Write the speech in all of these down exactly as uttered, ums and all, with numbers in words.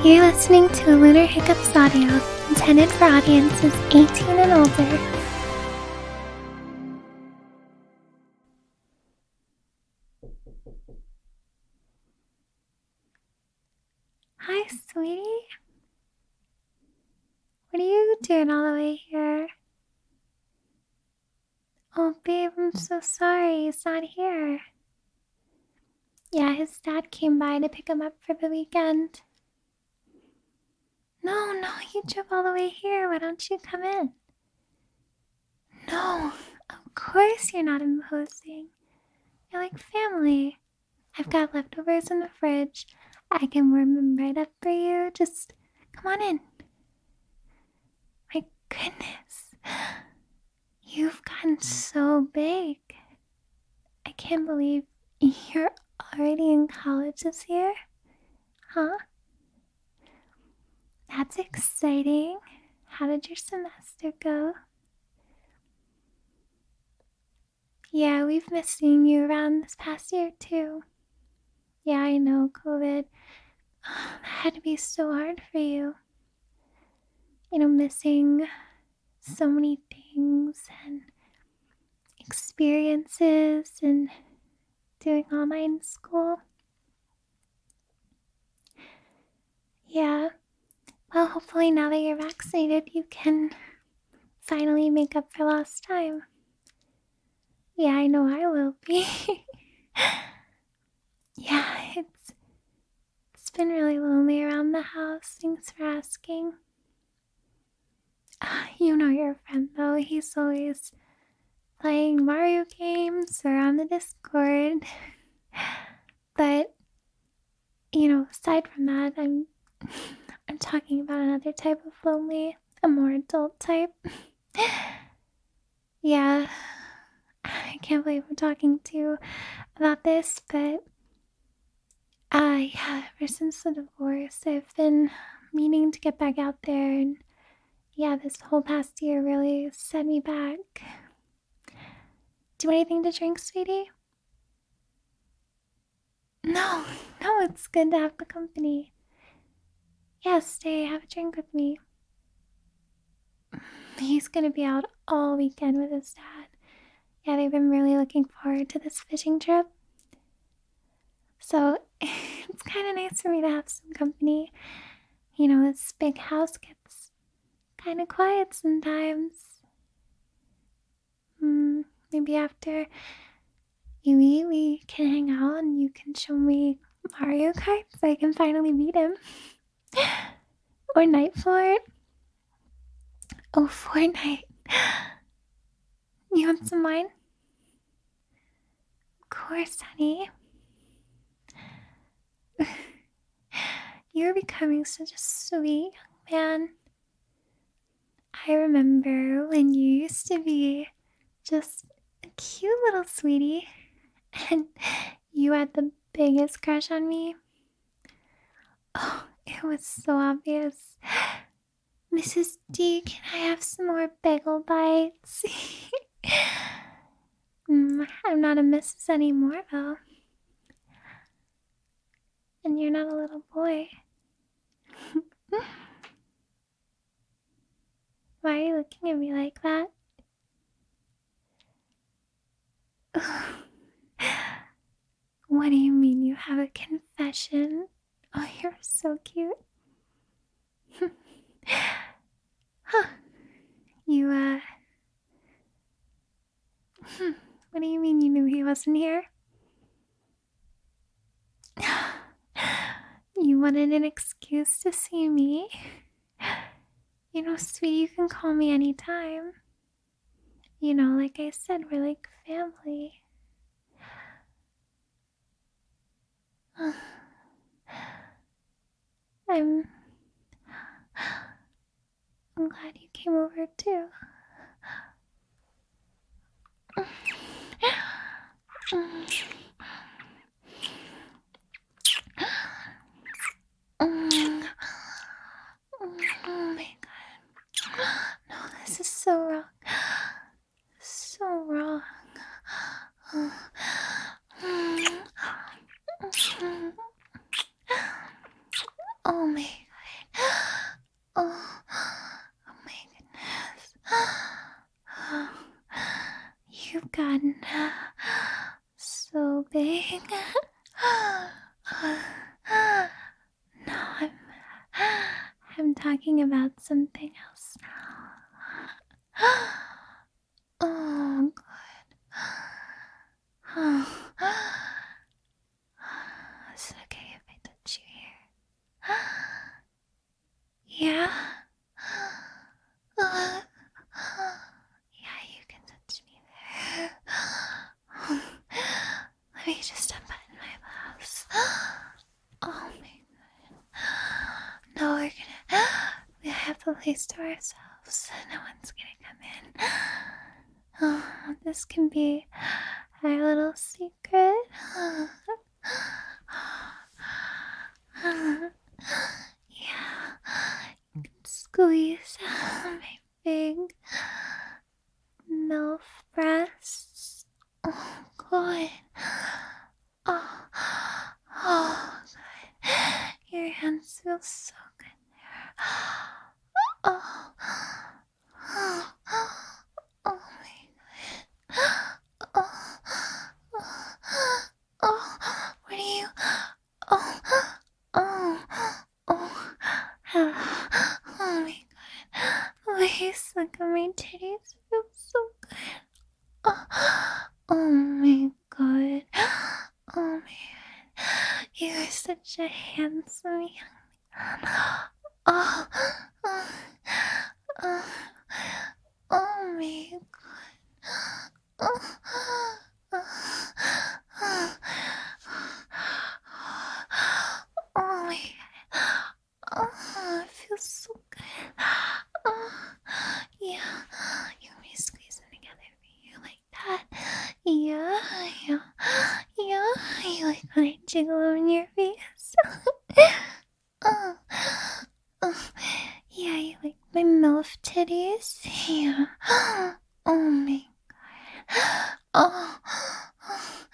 You're listening to a Lunar Hiccups audio intended for audiences eighteen and older. Hi, sweetie. What are you doing all the way here? Oh, babe, I'm so sorry. He's not here. Yeah, his dad came by to pick him up for the weekend. No, no, you drove all the way here. Why don't you come in? No, of course you're not imposing. You're like family. I've got leftovers in the fridge. I can warm them right up for you. Just come on in. My goodness. You've gotten so big. I can't believe you're already in college this year. Huh? That's exciting. How did your semester go? Yeah, we've missed seeing you around this past year too. Yeah, I know, COVID. That had to be so hard for you. You know, missing so many things and experiences and doing online school. Yeah, well, hopefully now that you're vaccinated, you can finally make up for lost time. Yeah, I know I will be. Yeah, it's it's been really lonely around the house. Thanks for asking. Uh, you know your friend though. He's always playing Mario games or on the Discord. But you know, aside from that, I'm I'm talking about another type of lonely, a more adult type. Yeah, I can't believe I'm talking to you about this, but uh, yeah, ever since the divorce, I've been meaning to get back out there, and yeah, this whole past year really set me back. Do you want anything to drink, sweetie? No, no, it's good to have the company. Yeah, stay, have a drink with me. He's gonna be out all weekend with his dad. Yeah, they've been really looking forward to this fishing trip. So it's kind of nice for me to have some company. You know, this big house gets kind of quiet sometimes. Hmm, maybe after you eat, we can hang out and you can show me Mario Kart so I can finally beat him. Or Night Fort. Oh, Fortnite. You want some wine? Of course, honey. You're becoming such a sweet young man. I remember when you used to be just a cute little sweetie and you had the biggest crush on me. Oh, it was so obvious. Missus D, can I have some more bagel bites? mm, I'm not a missus anymore, though. And you're not a little boy. Why are you looking at me like that? What do you mean you have a confession? Oh, you're so cute. Huh. You, uh... What do you mean you knew he wasn't here? You wanted an excuse to see me? You know, sweetie, you can call me anytime. You know, like I said, we're like family. I'm... I'm glad you came over too. Oh my god. No, this is so wrong. So wrong. Oh my No, I'm, I'm talking about something else. Oh, God. Oh. Is it okay if I touch you here? Yeah? Uh, yeah, you can touch me there. Let me just unbutton my blouse. Oh my god. No, we're gonna. We have the place to ourselves. No one's gonna come in. Oh, this can be our little secret. Yeah, you can squeeze my big MILF breasts. Oh, good. Oh, oh, good. Your hands feel so good there. Oh, oh, oh my god. Oh, oh, oh, what are you? Oh, oh, oh, oh, oh my god. Please look at my titties. Feel so good. Oh, oh my god. Oh man. You are such a handsome young man. Oh, oh, oh, oh my god. Oh, oh, oh, oh my god. Oh, it feels so good. Oh, yeah. You want me to squeeze them together for you like that? Yeah, yeah, yeah. You like when I jiggle them in your face? Oh, oh, yeah, you like my MILF titties? Yeah. Oh my god. Oh, oh,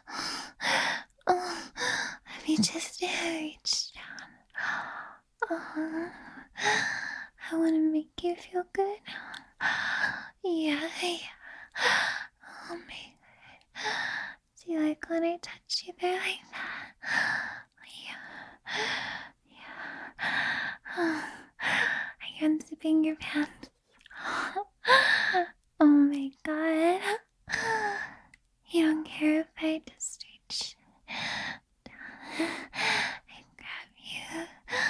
oh. Let me just reach down. Oh, I want to make you feel good. Yeah, yeah. Oh my god. Do you like when I touch you there like that? Yeah. Yeah. Are you unzipping your pants? Oh my god. You don't care if I just reach down and grab you?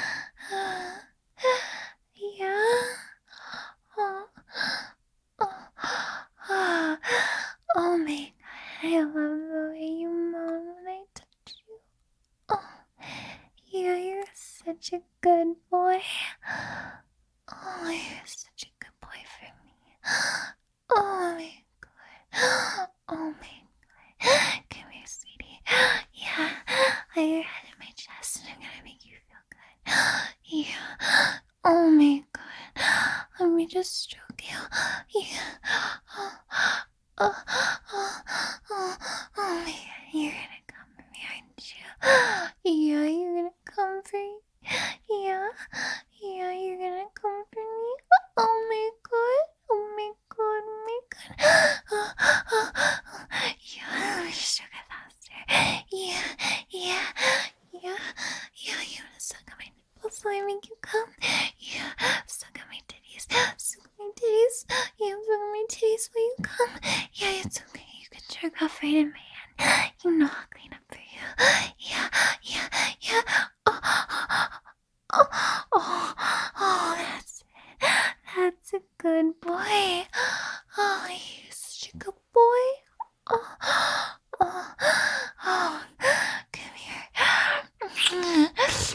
Yeah. Oh, oh, oh, oh my god. I love the way you moan when I touch you. Oh, yeah, you're such a good boy. Oh, you're such a good boy for me. Oh my god. Oh my god. Come here, sweetie. Yeah, lay your head in my chest and I'm gonna make you feel good. Yeah. Oh my god. Let me just stroke you. Yeah. Oh, oh, oh, oh, oh my god. You're gonna come for me, aren't you? Yeah, you're gonna come for me. Yeah, yeah, you're gonna come for me. Oh my god. Oh my god. Oh my god. Oh, oh, oh. Yeah, let me just stroke it faster. Yeah, yeah, yeah, yeah. You wanna suck on my nipples so I make you come? Yeah, suck on my titties. Suck on my titties. Yeah, suck on my titties while you come. Yeah, it's okay. You can jerk off right in my hand. You know I'll clean up for you. Yeah, yeah, yeah. Oh, oh, oh, oh, oh, that's it. That's a good boy. Oh, you're such a good boy. Oh, oh, oh, come here.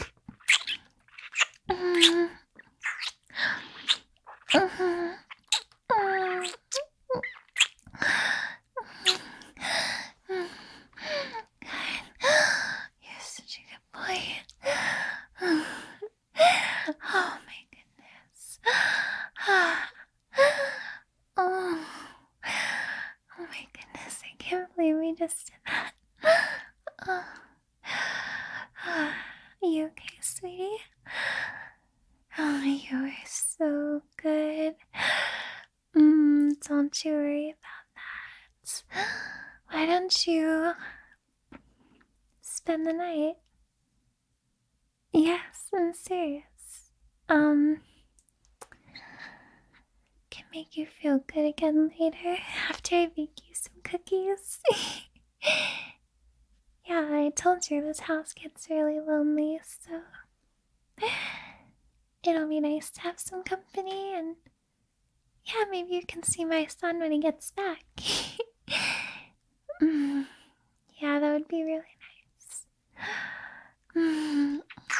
Mm, mm, mm, mm. You're such a good boy. Oh my goodness. Oh, oh my goodness. I can't believe we just did that. Oh. Are you okay, sweetie? Oh, you are so good. Mm, don't you worry about that. Why don't you spend the night. Yes, I'm serious. Um, can make you feel good again later after I bake you some cookies. Yeah, I told you this house gets really lonely, so it'll be nice to have some company, and yeah, maybe you can see my son when he gets back. Mm, yeah, that would be really nice. Mm.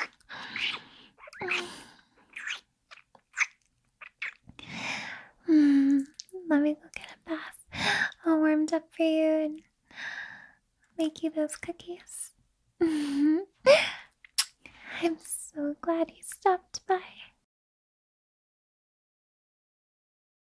Mm. Let me go get a bath all warmed up for you and make you those cookies. I'm so glad you stopped by.